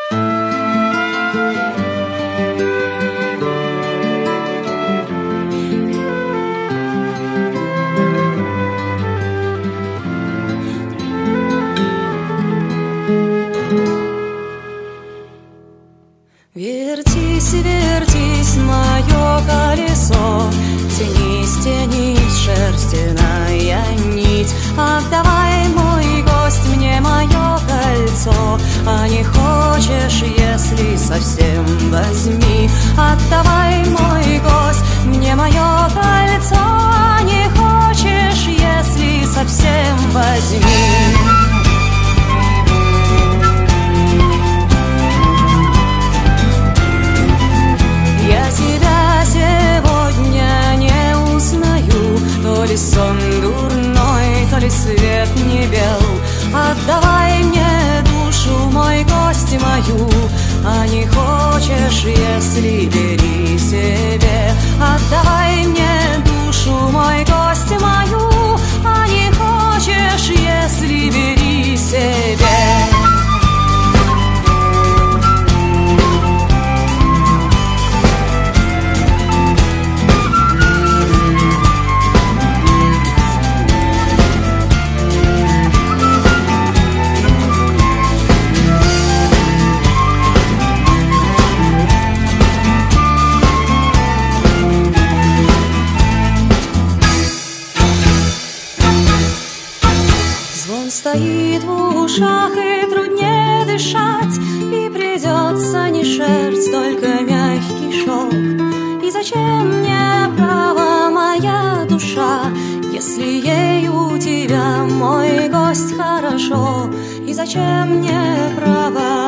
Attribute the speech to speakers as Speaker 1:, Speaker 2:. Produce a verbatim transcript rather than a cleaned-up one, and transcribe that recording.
Speaker 1: Вертись, вертись, мое колесо, тянись, тянись, шерстяная нить. Отдавай, мой гость, мне мое кольцо, а не хочешь, если совсем, возьми. Отдавай, мой гость, мне мое кольцо, а не хочешь, если совсем, возьми. Я тебя сегодня не узнаю, то ли сон дурной, то ли свет не бел. Отдавай мне душу, мой гость, мою, а не хочешь, если бери себе. Отдавай мне душу, мой гость, мою, а не хочешь, если бери себе. Звон стоит в ушах, и труднее дышать, и придется не шерсть, только мягкий шелк. И зачем мне право, моя душа, если ей у тебя, мой гость, хорошо? И зачем мне право,